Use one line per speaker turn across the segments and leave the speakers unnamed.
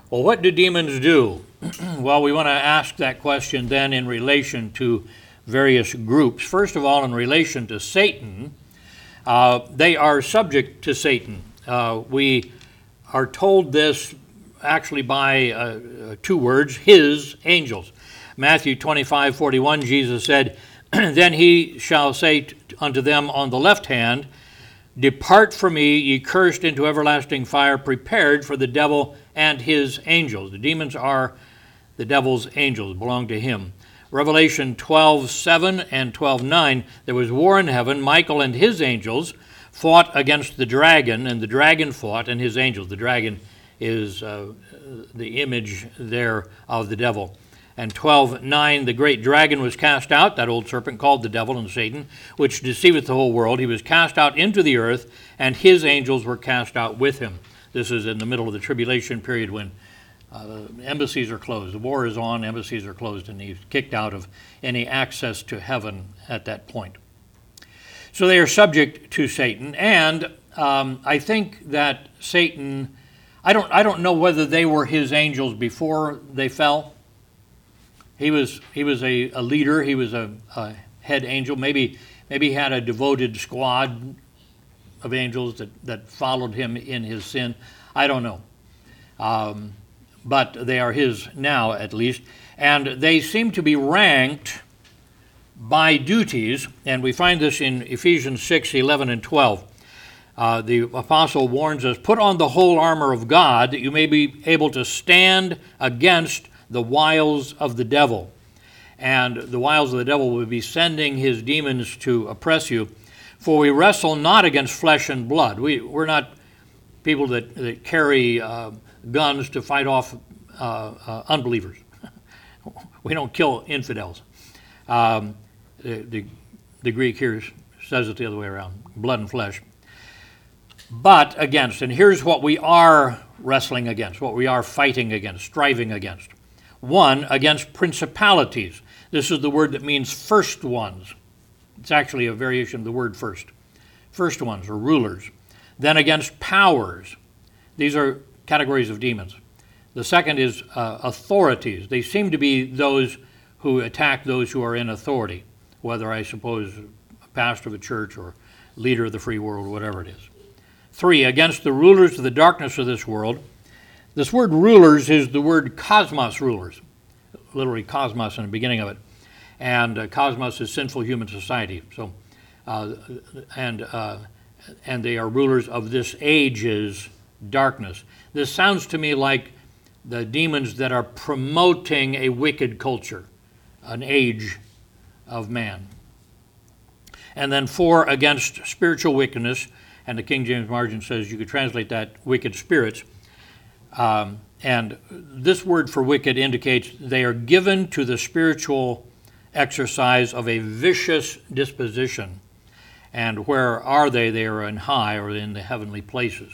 Well, what do demons do? Well, we want to ask that question then in relation to various groups. First of all, in relation to Satan, they are subject to Satan. We are told this actually by two words, his angels. Matthew 25:41, Jesus said, Then he shall say unto them on the left hand, Depart from me, ye cursed, into everlasting fire, prepared for the devil and his angels. The demons are the devil's angels, belong to him. Revelation 12:7 and 12:9, there was war in heaven. Michael and his angels fought against the dragon, and the dragon fought and his angels. The dragon is the image there of the devil. And 12:9, the great dragon was cast out, that old serpent called the devil and Satan, which deceiveth the whole world. He was cast out into the earth, and his angels were cast out with him. This is in the middle of the tribulation period when embassies are closed. The war is on, embassies are closed, and he's kicked out of any access to heaven at that point. So they are subject to Satan, and I think that Satan, I don't know whether they were his angels before they fell. He was a leader. He was a head angel. Maybe he had a devoted squad of angels that followed him in his sin. I don't know. But they are his now, at least. And they seem to be ranked by duties, and we find this in Ephesians 6:11 and 12. The apostle warns us, Put on the whole armor of God, that you may be able to stand against the wiles of the devil. And the wiles of the devil will be sending his demons to oppress you. For we wrestle not against flesh and blood. We're not people that carry guns to fight off unbelievers. We don't kill infidels. The Greek here says it the other way around, blood and flesh. But against, and here's what we are wrestling against, what we are fighting against, striving against. One, against principalities. This is the word that means first ones. It's actually a variation of the word first. First ones, or rulers. Then against powers. These are categories of demons. The second is authorities. They seem to be those who attack those who are in authority, whether, I suppose, a pastor of a church or leader of the free world, whatever it is. 3, against the rulers of the darkness of this world. This word rulers is the word cosmos rulers, literally cosmos in the beginning of it. And cosmos is sinful human society. So, and they are rulers of this age's darkness. This sounds to me like the demons that are promoting a wicked culture, an age of man. And then 4, against spiritual wickedness, and the King James margin says you could translate that wicked spirits. And this word for wicked indicates they are given to the spiritual exercise of a vicious disposition. And where are they? They are in high or in the heavenly places.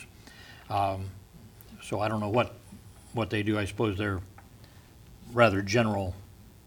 So I don't know what they do. I suppose they're rather general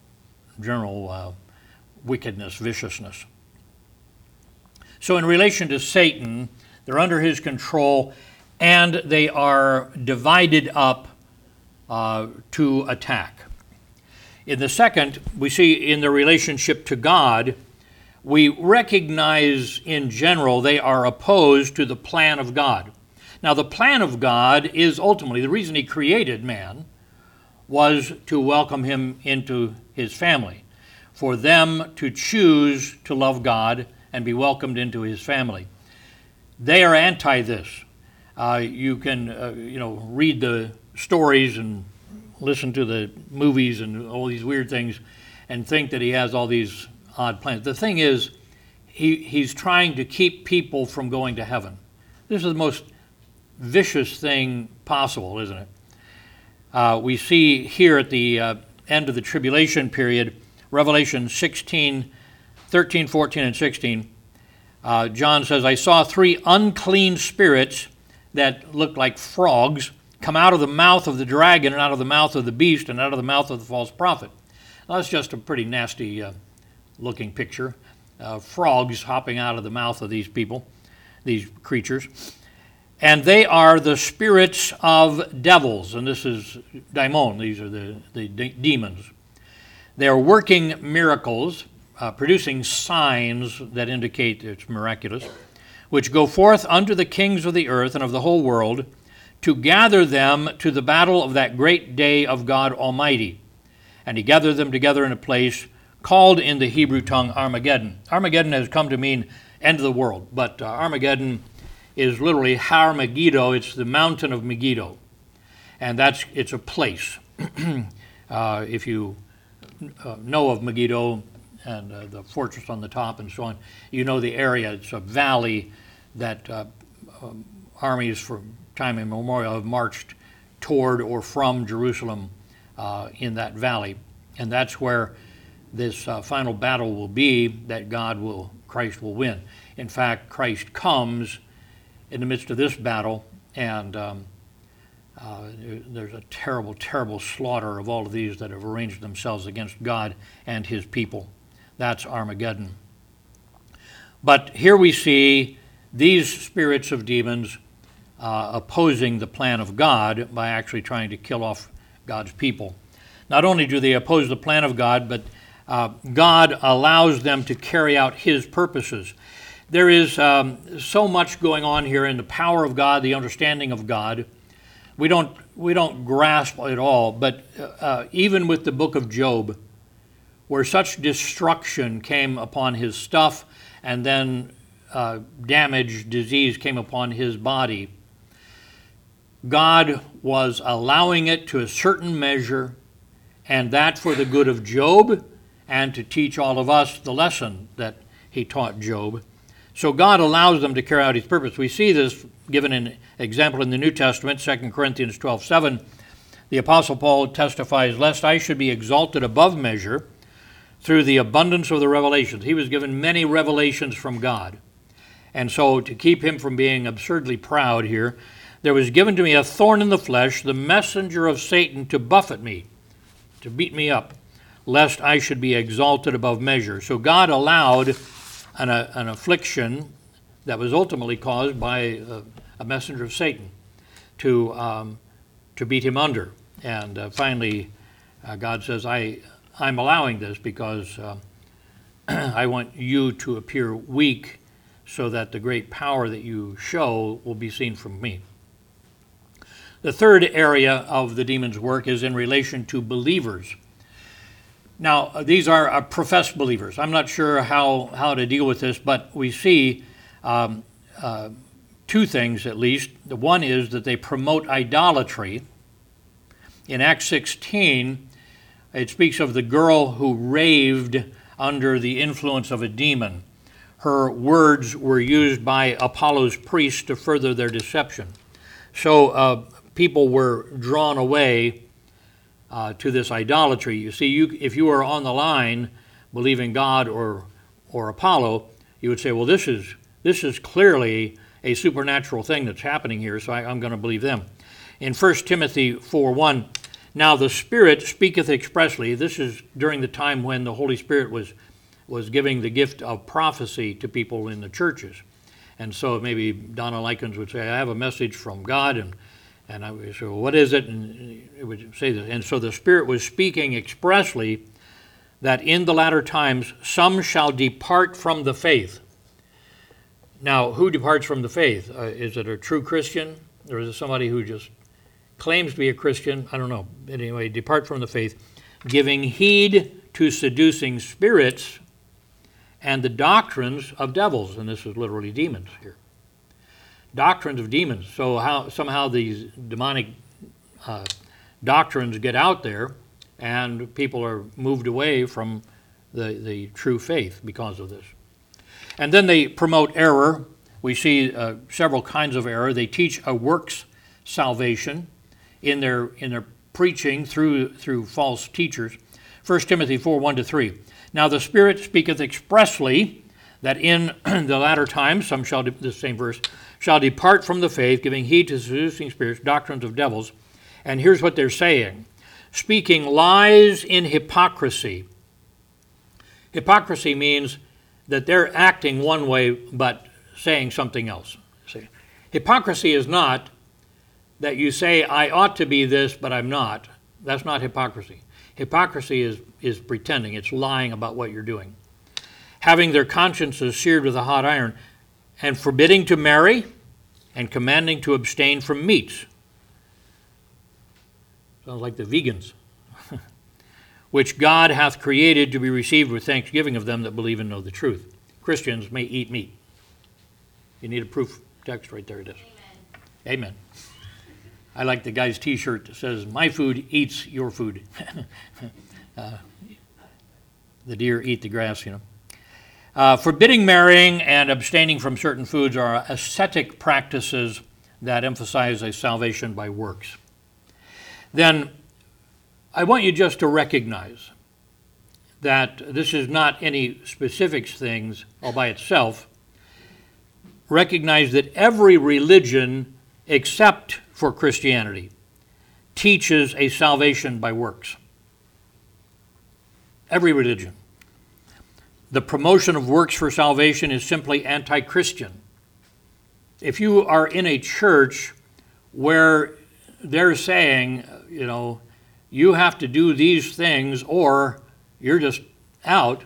wickedness, viciousness. So in relation to Satan, they're under his control, and they are divided up to attack. In the second, we see in the relationship to God, we recognize in general they are opposed to the plan of God. Now, the plan of God is ultimately, the reason he created man was to welcome him into his family, for them to choose to love God and be welcomed into his family. They are anti this. You can read the stories and listen to the movies and all these weird things and think that he has all these odd plans. The thing is, he's trying to keep people from going to heaven. This is the most vicious thing possible, isn't it? We see here at the end of the tribulation period, Revelation 16, 13, 14, and 16, John says, I saw 3 unclean spirits that looked like frogs come out of the mouth of the dragon and out of the mouth of the beast and out of the mouth of the false prophet. Now, that's just a pretty nasty looking picture. Frogs hopping out of the mouth of these people, these creatures. And they are the spirits of devils. And this is daimon. These are the demons. They are working miracles, producing signs that indicate it's miraculous, which go forth unto the kings of the earth and of the whole world, to gather them to the battle of that great day of God Almighty. And he gathered them together in a place called in the Hebrew tongue Armageddon. Armageddon has come to mean end of the world, but Armageddon is literally Har Megiddo. It's the mountain of Megiddo, and it's a place. If you know of Megiddo and the fortress on the top and so on, you know the area. It's a valley that armies from time immemorial have marched toward or from Jerusalem in that valley, and that's where this final battle will be that Christ will win. In fact, Christ comes in the midst of this battle, and there's a terrible, terrible slaughter of all of these that have arranged themselves against God and his people. That's Armageddon. But here we see these spirits of demons opposing the plan of God by actually trying to kill off God's people. Not only do they oppose the plan of God, but God allows them to carry out his purposes. There is so much going on here in the power of God, the understanding of God. We don't grasp it all, but even with the book of Job, where such destruction came upon his stuff, and then damage, disease came upon his body, God was allowing it to a certain measure, and that for the good of Job, and to teach all of us the lesson that he taught Job. So God allows them to carry out his purpose. We see this given an example in the New Testament, 2 Corinthians 12:7. The Apostle Paul testifies, lest I should be exalted above measure through the abundance of the revelations. He was given many revelations from God. And so to keep him from being absurdly proud here, there was given to me a thorn in the flesh, the messenger of Satan to buffet me, to beat me up, lest I should be exalted above measure. So God allowed an affliction that was ultimately caused by a messenger of Satan to beat him under. And finally, God says, I'm allowing this because I want you to appear weak so that the great power that you show will be seen from me. The third area of the demon's work is in relation to believers. Now, these are professed believers. I'm not sure how to deal with this, but we see two things at least. The one is that they promote idolatry. In Acts 16, it speaks of the girl who raved under the influence of a demon. Her words were used by Apollo's priests to further their deception. So people were drawn away to this idolatry. You see, if you were on the line believing God or Apollo, you would say, well, this is clearly a supernatural thing that's happening here, so I'm going to believe them. In 1 Timothy 4:1, now the Spirit speaketh expressly. This is during the time when the Holy Spirit was giving the gift of prophecy to people in the churches. And so maybe Donna Likens would say, I have a message from God, and I would say, well, what is it? And it would say this. And so the Spirit was speaking expressly that in the latter times some shall depart from the faith. Now, who departs from the faith? Is it a true Christian? Or is it somebody who just claims to be a Christian? I don't know. Anyway, depart from the faith, giving heed to seducing spirits and the doctrines of devils. And this is literally demons here. Doctrines of demons. So somehow these demonic doctrines get out there, and people are moved away from the true faith because of this. And then they promote error. We see several kinds of error. They teach a works salvation in their preaching through false teachers. 1 Timothy 4:1-3. Now the Spirit speaketh expressly that in the latter times some shall, this same verse, shall depart from the faith, giving heed to seducing spirits, doctrines of devils. And here's what they're saying. Speaking lies in hypocrisy. Hypocrisy means that they're acting one way but saying something else. See? Hypocrisy is not that you say, I ought to be this, but I'm not. That's not hypocrisy. Hypocrisy is pretending. It's lying about what you're doing. Having their consciences seared with a hot iron, and forbidding to marry, and commanding to abstain from meats. Sounds like the vegans. Which God hath created to be received with thanksgiving of them that believe and know the truth. Christians may eat meat. You need a proof text right there, it is. Amen. Amen. I like the guy's t-shirt that says, my food eats your food. The deer eat the grass, you know. Forbidding marrying and abstaining from certain foods are ascetic practices that emphasize a salvation by works. Then I want you just to recognize that this is not any specifics things all by itself. Recognize that every religion except for Christianity teaches a salvation by works. Every religion. The promotion of works for salvation is simply anti-Christian. If you are in a church where they're saying, you know, you have to do these things or you're just out,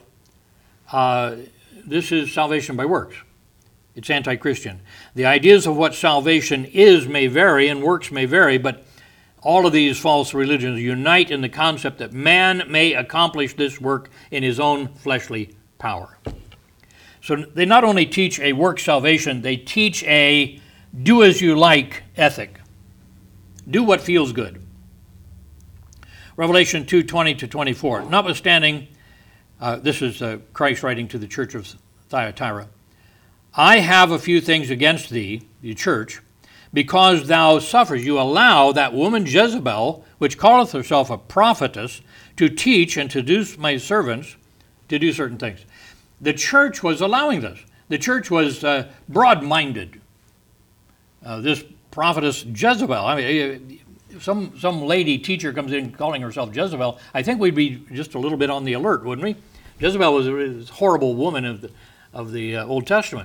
this is salvation by works. It's anti-Christian. The ideas of what salvation is may vary and works may vary, but all of these false religions unite in the concept that man may accomplish this work in his own fleshly power. So they not only teach a work salvation, they teach a do-as-you-like ethic. Do what feels good. Revelation 2:20-24. Notwithstanding, this is Christ writing to the church of Thyatira, I have a few things against thee, the church, because thou sufferest. You allow that woman Jezebel, which calleth herself a prophetess, to teach and to seduce my servants to do certain things. The church was allowing this. The church was broad-minded. This prophetess Jezebel, I mean, if some lady teacher comes in calling herself Jezebel, I think we'd be just a little bit on the alert, wouldn't we? Jezebel was a horrible woman of the Old Testament.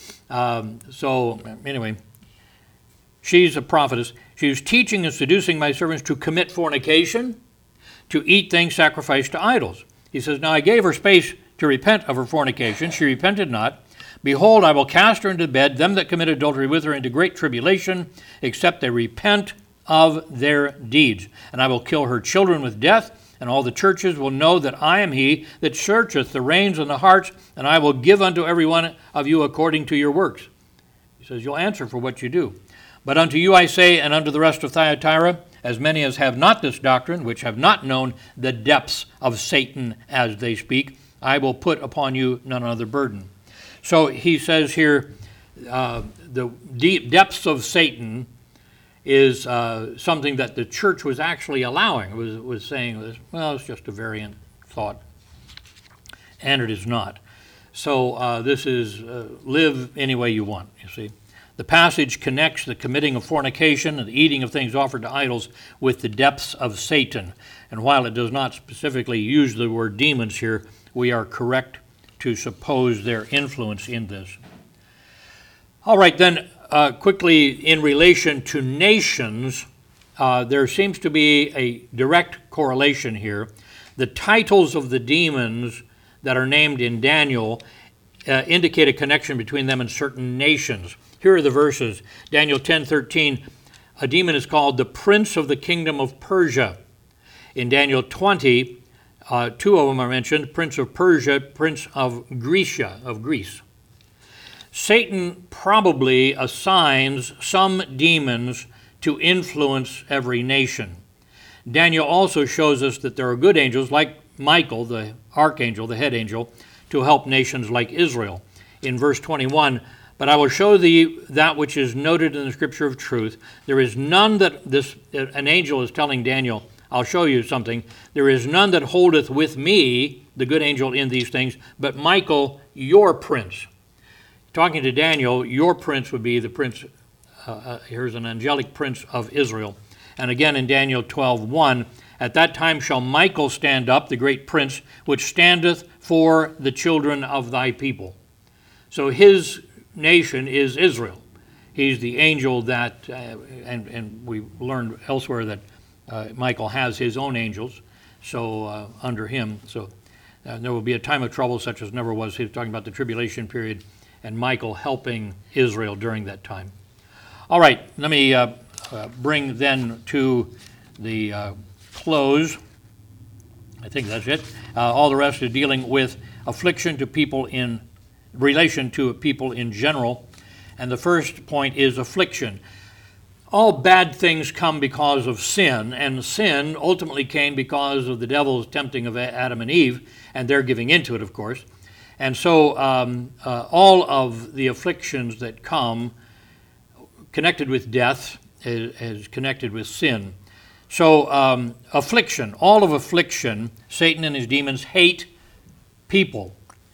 So anyway, she's a prophetess. She was teaching and seducing my servants to commit fornication, to eat things sacrificed to idols. He says, now I gave her space to repent of her fornication. She repented not. Behold, I will cast her into bed, them that commit adultery with her, into great tribulation, except they repent of their deeds. And I will kill her children with death, and all the churches will know that I am he that searcheth the reins and the hearts, and I will give unto every one of you according to your works. He says, you'll answer for what you do. But unto you I say, and unto the rest of Thyatira, as many as have not this doctrine, which have not known the depths of Satan as they speak, I will put upon you none other burden. So he says here, the deep depths of Satan is something that the church was actually allowing. It was saying, well, it's just a variant thought. And it is not. So this is live any way you want, you see. The passage connects the committing of fornication and the eating of things offered to idols with the depths of Satan. And while it does not specifically use the word demons here, we are correct to suppose their influence in this. All right, then, quickly, in relation to nations, there seems to be a direct correlation here. The titles of the demons that are named in Daniel indicate a connection between them and certain nations. Here are the verses. Daniel 10:13, a demon is called the prince of the kingdom of Persia. In Daniel 20, two of them are mentioned, prince of Persia, prince of Grecia, of Greece. Satan probably assigns some demons to influence every nation. Daniel also shows us that there are good angels like Michael, the archangel, the head angel, to help nations like Israel. In verse 21, but I will show thee that which is noted in the scripture of truth. There is none that an angel is telling Daniel, I'll show you something. There is none that holdeth with me, the good angel, in these things, but Michael, your prince. Talking to Daniel, your prince would be the prince, here's an angelic prince of Israel. And again in Daniel 12:1, at that time shall Michael stand up, the great prince, which standeth for the children of thy people. So his nation is Israel. He's the angel that, and we learned elsewhere that Michael has his own angels, so under him. So there will be a time of trouble such as never was. He's talking about the tribulation period and Michael helping Israel during that time. All right, let me bring then to the close. I think that's it. All the rest is dealing with affliction to people in relation to people in general. And the first point is affliction. All bad things come because of sin, and sin ultimately came because of the devil's tempting of Adam and Eve, and their giving into it, of course. And so all of the afflictions that come connected with death is connected with sin. So affliction, all of affliction, Satan and his demons hate people.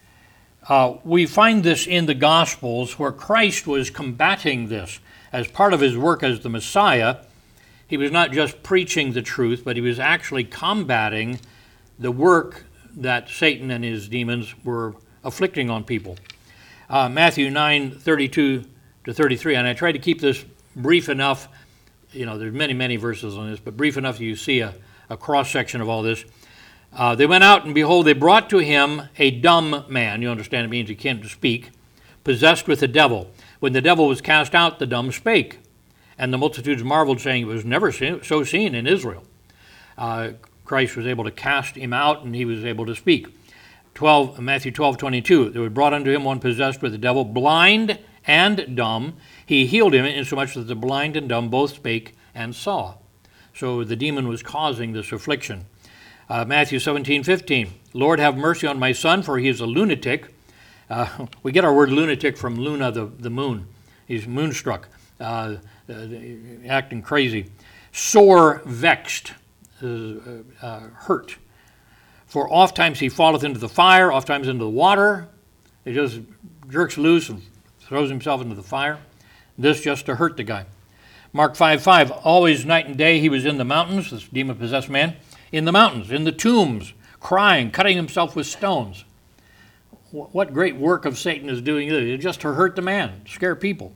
We find this in the Gospels where Christ was combating this. As part of his work as the Messiah, he was not just preaching the truth, but he was actually combating the work that Satan and his demons were afflicting on people. Matthew 9:32 to 33, and I tried to keep this brief enough. There's many, many verses on this, but brief enough that you see a cross-section of all this. They went out, and behold, they brought to him a dumb man. You understand it means he can't speak, possessed with a devil. When the devil was cast out, the dumb spake. And the multitudes marveled, saying, it was never so seen in Israel. Christ was able to cast him out, and he was able to speak. Matthew 12:22, there was brought unto him one possessed with the devil, blind and dumb. He healed him, insomuch that the blind and dumb both spake and saw. So the demon was causing this affliction. Matthew 17:15, Lord, have mercy on my son, for he is a lunatic. We get our word lunatic from Luna, the moon. He's moonstruck, acting crazy. Sore vexed, hurt. For oft times he falleth into the fire, oft times into the water. He just jerks loose and throws himself into the fire. This just to hurt the guy. Mark 5:5, always night and day he was in the mountains, this demon-possessed man, in the mountains, in the tombs, crying, cutting himself with stones. What great work of Satan is doing this? Just to hurt the man, scare people.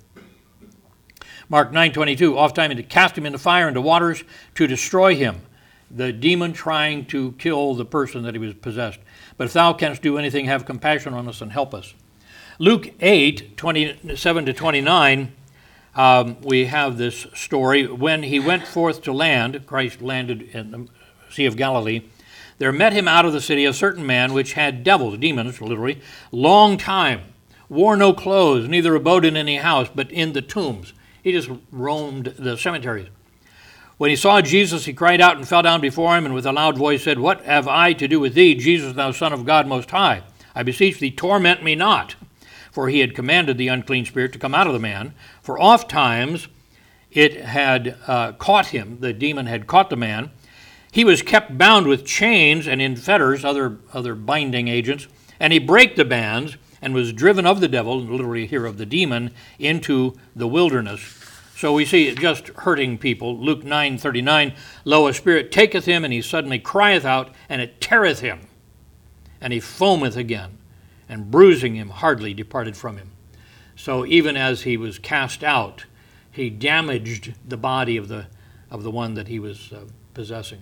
Mark 9:22, oftentimes to cast him into fire, into waters, to destroy him. The demon trying to kill the person that he was possessed. But if thou canst do anything, have compassion on us and help us. Luke 8:27 to 29, we have this story. When he went forth to land, Christ landed in the Sea of Galilee, there met him out of the city a certain man which had devils, demons, literally, long time, wore no clothes, neither abode in any house, but in the tombs. He just roamed the cemeteries. When he saw Jesus, he cried out and fell down before him, and with a loud voice said, What have I to do with thee, Jesus, thou Son of God Most High? I beseech thee, torment me not. For he had commanded the unclean spirit to come out of the man. For oft times it had caught him, the demon had caught the man. He was kept bound with chains and in fetters, other binding agents, and he brake the bands and was driven of the devil, literally here of the demon, into the wilderness. So we see it just hurting people. Luke 9:39, Lo, a spirit taketh him, and he suddenly crieth out, and it teareth him, and he foameth again, and bruising him hardly departed from him. So even as he was cast out, he damaged the body of the one that he was possessing.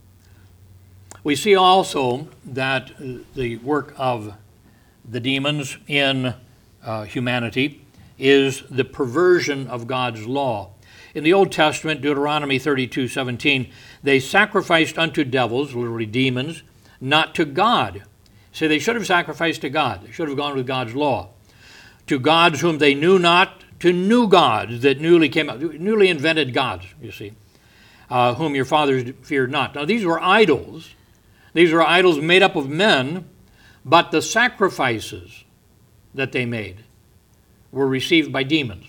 We see also that the work of the demons in humanity is the perversion of God's law. In the Old Testament, Deuteronomy 32:17, they sacrificed unto devils, literally demons, not to God. So they should have sacrificed to God. They should have gone with God's law. To gods whom they knew not, to new gods that newly came out, newly invented gods, you see, whom your fathers feared not. Now these were idols. These were idols made up of men, but the sacrifices that they made were received by demons.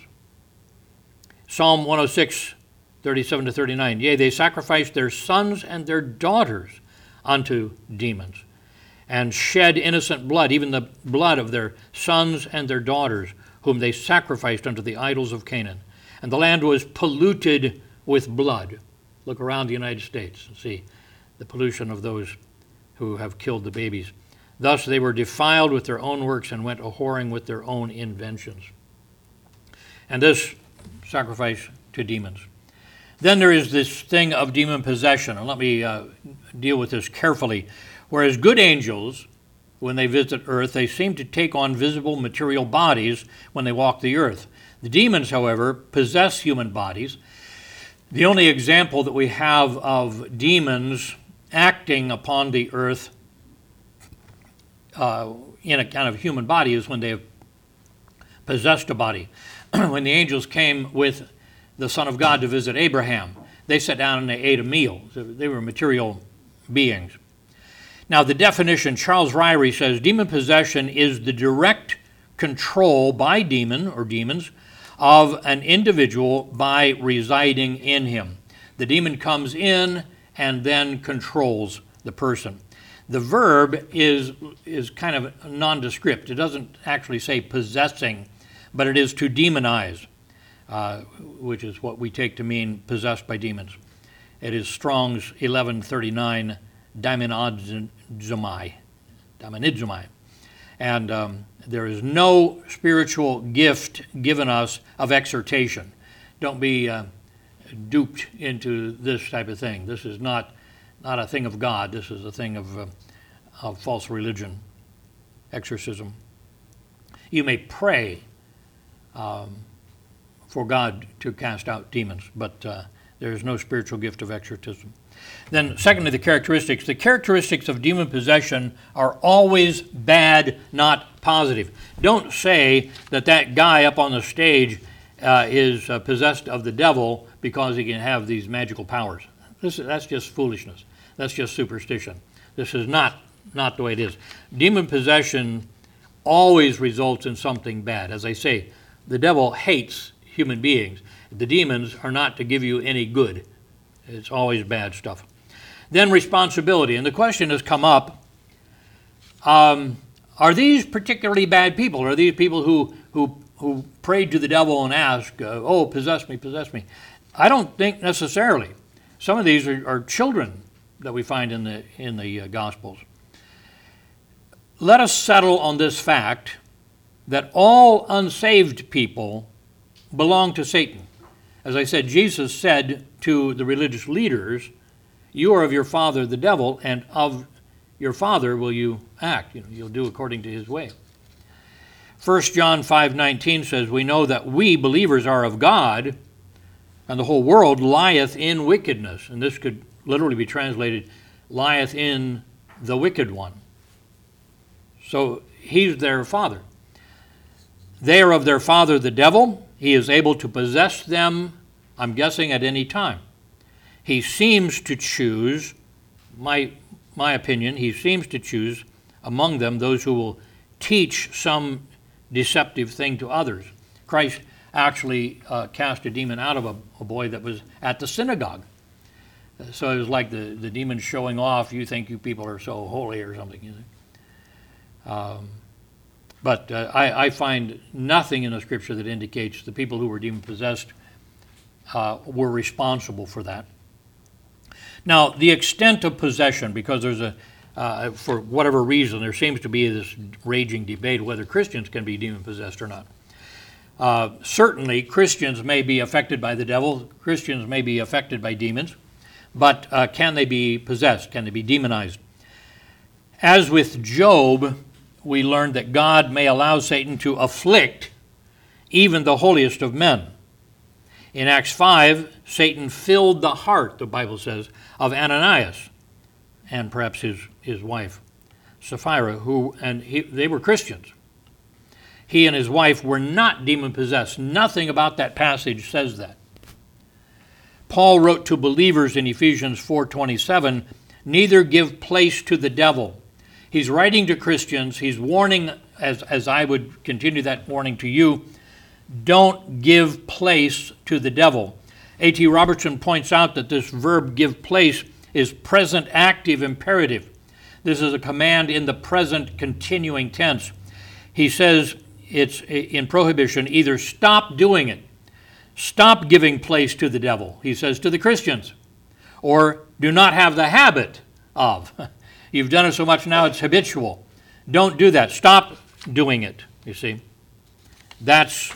Psalm 106:37 to 39, Yea, they sacrificed their sons and their daughters unto demons, and shed innocent blood, even the blood of their sons and their daughters, whom they sacrificed unto the idols of Canaan. And the land was polluted with blood. Look around the United States and see the pollution of those who have killed the babies. Thus they were defiled with their own works and went a-whoring with their own inventions. And this sacrifice to demons. Then there is this thing of demon possession, and let me deal with this carefully. Whereas good angels, when they visit earth, they seem to take on visible material bodies when they walk the earth. The demons, however, possess human bodies. The only example that we have of demons acting upon the earth in a kind of human body is when they have possessed a body. When the angels came with the Son of God to visit Abraham, they sat down and they ate a meal. They were material beings. Now, the definition, Charles Ryrie says, demon possession is the direct control by demon or demons of an individual by residing in him. The demon comes in and then controls the person. The verb is kind of nondescript. It doesn't actually say possessing, but it is to demonize, which is what we take to mean possessed by demons. It is Strong's 1139, daimonidzomai. And there is no spiritual gift given us of exhortation. Don't be duped into this type of thing. This is not a thing of God. This is a thing of false religion, exorcism. You may pray for God to cast out demons, but there is no spiritual gift of exorcism. Then, secondly, the characteristics. The characteristics of demon possession are always bad, not positive. Don't say that guy up on the stage is possessed of the devil because he can have these magical powers. That's just foolishness. That's just superstition. This is not the way it is. Demon possession always results in something bad. As I say, the devil hates human beings. The demons are not to give you any good. It's always bad stuff. Then responsibility. And the question has come up, are these particularly bad people? Are these people who prayed to the devil and asked, possess me, possess me? I don't think necessarily. Some of these are children that we find in the Gospels. Let us settle on this fact that all unsaved people belong to Satan. As I said, Jesus said to the religious leaders, you are of your father the devil, and of your father will you act. You'll do according to his way. 1 John 5:19 says, we know that we believers are of God, and the whole world lieth in wickedness. And this could literally be translated, lieth in the wicked one. So he's their father. They are of their father the devil. He is able to possess them, I'm guessing, at any time. He seems to choose, my opinion, he seems to choose among them those who will teach some deceptive thing to others. Christ actually cast a demon out of a boy that was at the synagogue. So it was like the demon showing off, you think you people are so holy or something. But I find nothing in the scripture that indicates the people who were demon-possessed were responsible for that. Now, the extent of possession, because there's for whatever reason, there seems to be this raging debate whether Christians can be demon-possessed or not. Certainly, Christians may be affected by the devil. Christians may be affected by demons. But can they be possessed? Can they be demonized? As with Job, we learned that God may allow Satan to afflict even the holiest of men. In Acts 5, Satan filled the heart, the Bible says, of Ananias and perhaps his wife, Sapphira, they were Christians. He and his wife were not demon-possessed. Nothing about that passage says that. Paul wrote to believers in Ephesians 4:27, neither give place to the devil. He's writing to Christians. He's warning, as I would continue that warning to you, don't give place to the devil. A.T. Robertson points out that this verb give place is present active imperative. This is a command in the present continuing tense. He says it's in prohibition, either stop doing it, stop giving place to the devil, he says to the Christians, or do not have the habit of. You've done it so much now it's habitual. Don't do that. Stop doing it, you see. That's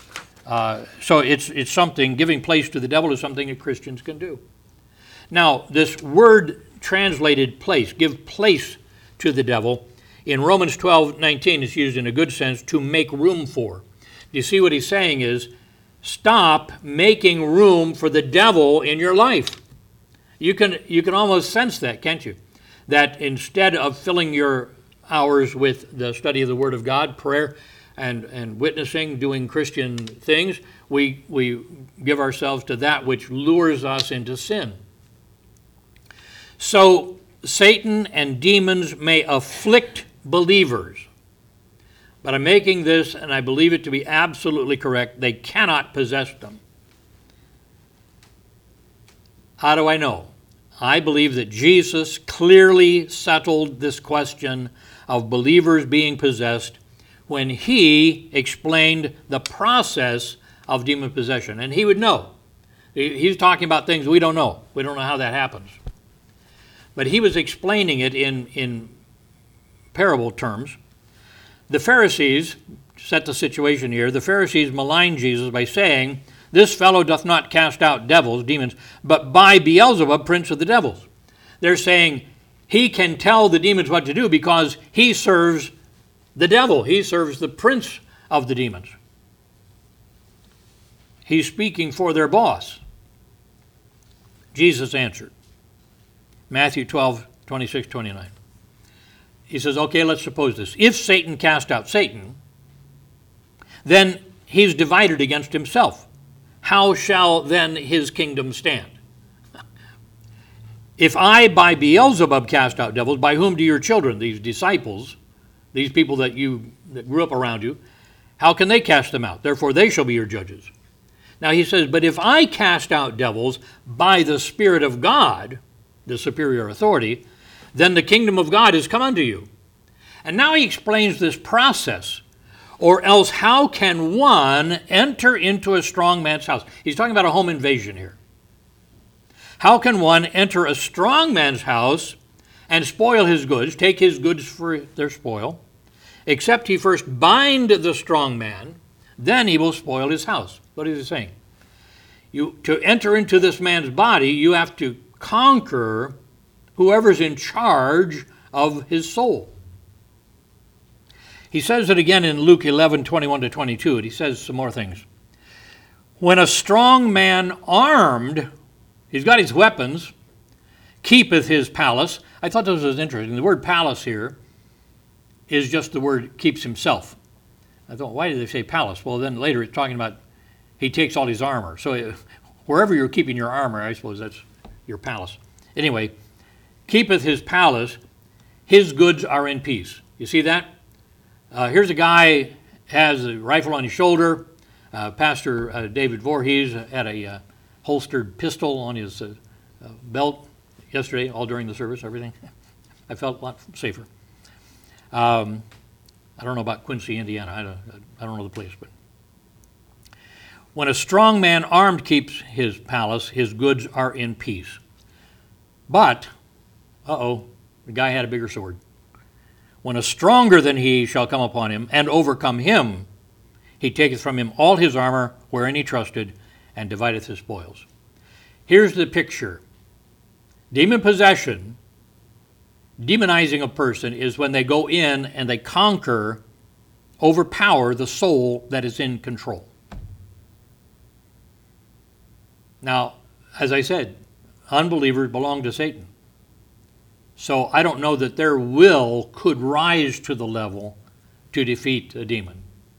So it's something, giving place to the devil is something that Christians can do. Now, this word translated place, give place to the devil, in Romans 12:19 is used in a good sense, to make room for. You see what he's saying is, stop making room for the devil in your life. You can almost sense that, can't you? That instead of filling your hours with the study of the Word of God, prayer, and witnessing, doing Christian things, we give ourselves to that which lures us into sin. So Satan and demons may afflict believers. But I'm making this, and I believe it to be absolutely correct, they cannot possess them. How do I know? I believe that Jesus clearly settled this question of believers being possessed when he explained the process of demon possession. And he would know. He's talking about things we don't know. We don't know how that happens. But he was explaining it in parable terms. The Pharisees, set the situation here, the Pharisees maligned Jesus by saying, "This fellow doth not cast out devils," demons, "but by Beelzebub, prince of the devils." They're saying he can tell the demons what to do because he serves the devil. He serves the prince of the demons. He's speaking for their boss. Jesus answered. Matthew 12:26-29. He says, okay, let's suppose this. If Satan cast out Satan, then he's divided against himself. How shall then his kingdom stand? If I by Beelzebub cast out devils, by whom do your children, these disciples, these people that grew up around you, how can they cast them out? Therefore they shall be your judges. Now he says, but if I cast out devils by the Spirit of God, the superior authority, then the kingdom of God is come unto you. And now he explains this process. Or else how can one enter into a strong man's house? He's talking about a home invasion here. How can one enter a strong man's house and spoil his goods, take his goods for their spoil, except he first bind the strong man, then he will spoil his house. What is he saying? To enter into this man's body, you have to conquer whoever's in charge of his soul. He says it again in Luke 11:21-22, and he says some more things. When a strong man armed, he's got his weapons, keepeth his palace. I thought this was interesting. The word palace here is just the word keeps himself. I thought, why did they say palace? Well, then later it's talking about he takes all his armor. So wherever you're keeping your armor, I suppose that's your palace. Anyway, keepeth his palace, his goods are in peace. You see that? Here's a guy has a rifle on his shoulder. Pastor David Voorhees had a holstered pistol on his belt yesterday, all during the service, everything. I felt a lot safer. I don't know about Quincy, Indiana. I don't know the place, but when a strong man armed keeps his palace, his goods are in peace. But, the guy had a bigger sword. When a stronger than he shall come upon him and overcome him, he taketh from him all his armor wherein he trusted, and divideth his spoils. Here's the picture. Demon possession, demonizing a person, is when they go in and they conquer, overpower the soul that is in control. Now, as I said, unbelievers belong to Satan. So I don't know that their will could rise to the level to defeat a demon.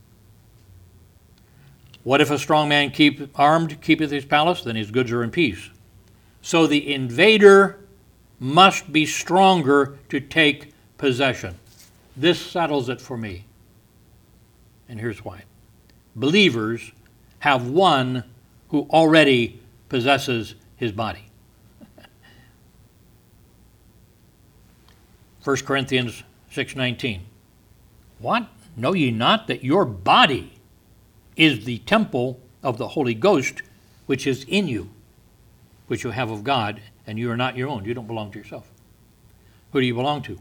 What if a strong man armed keepeth his palace? Then his goods are in peace. So the invader must be stronger to take possession. This settles it for me. And here's why. Believers have one who already possesses his body. 1 Corinthians 6:19. What? Know ye not that your body is the temple of the Holy Ghost, which is in you, which you have of God, and you are not your own. You don't belong to yourself. Who do you belong to?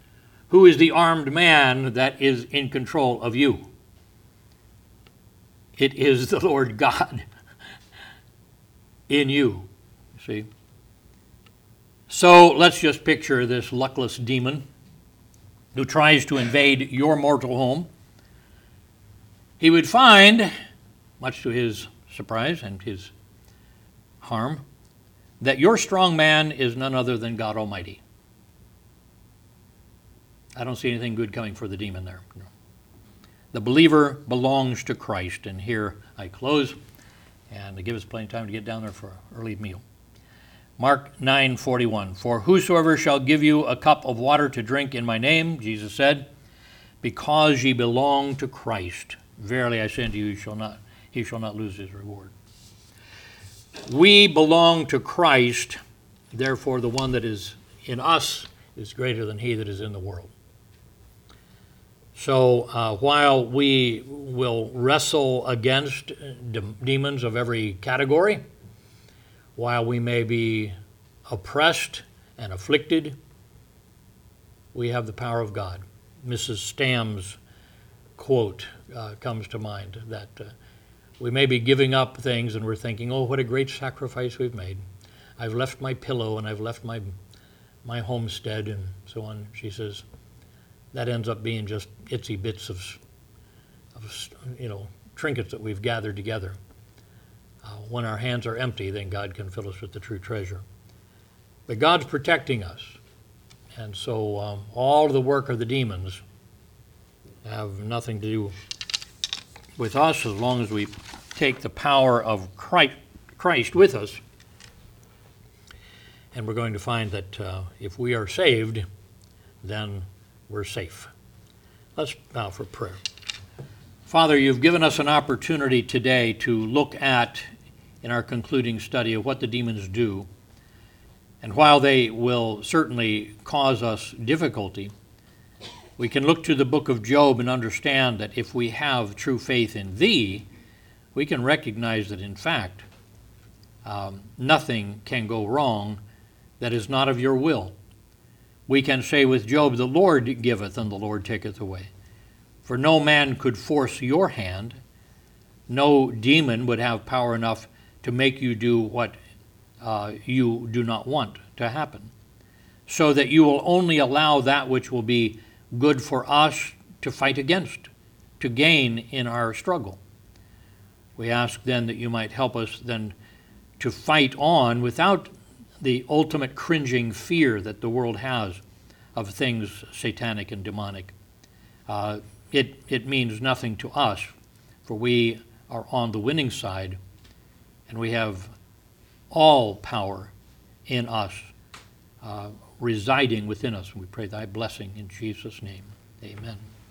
Who is the armed man that is in control of you? It is the Lord God in you. See? So let's just picture this luckless demon who tries to invade your mortal home. He would find, much to his surprise and his harm, that your strong man is none other than God Almighty. I don't see anything good coming for the demon there. No. The believer belongs to Christ. And here I close, and to give us plenty of time to get down there for an early meal. Mark 9:41, "For whosoever shall give you a cup of water to drink in my name," Jesus said, "because ye belong to Christ, verily I say unto you, he shall not lose his reward." We belong to Christ, therefore the one that is in us is greater than he that is in the world. So while we will wrestle against demons of every category, while we may be oppressed and afflicted, we have the power of God. Mrs. Stam's quote comes to mind, that we may be giving up things and we're thinking, oh, what a great sacrifice we've made. I've left my pillow and I've left my homestead and so on. She says, that ends up being just itsy bits of trinkets that we've gathered together. When our hands are empty, then God can fill us with the true treasure. But God's protecting us. And so all the work of the demons have nothing to do with us as long as we take the power of Christ with us. And we're going to find that if we are saved, then we're safe. Let's bow for prayer. Father, you've given us an opportunity today to look at, in our concluding study, of what the demons do. And while they will certainly cause us difficulty, we can look to the book of Job and understand that if we have true faith in thee, we can recognize that, in fact, nothing can go wrong that is not of your will. We can say with Job, the Lord giveth and the Lord taketh away. For no man could force your hand. No demon would have power enough to make you do what you do not want to happen. So that you will only allow that which will be good for us to fight against, to gain in our struggle. We ask then that you might help us then to fight on without the ultimate cringing fear that the world has of things satanic and demonic. It means nothing to us, for we are on the winning side, and we have all power in us, residing within us. We pray thy blessing in Jesus' name. Amen.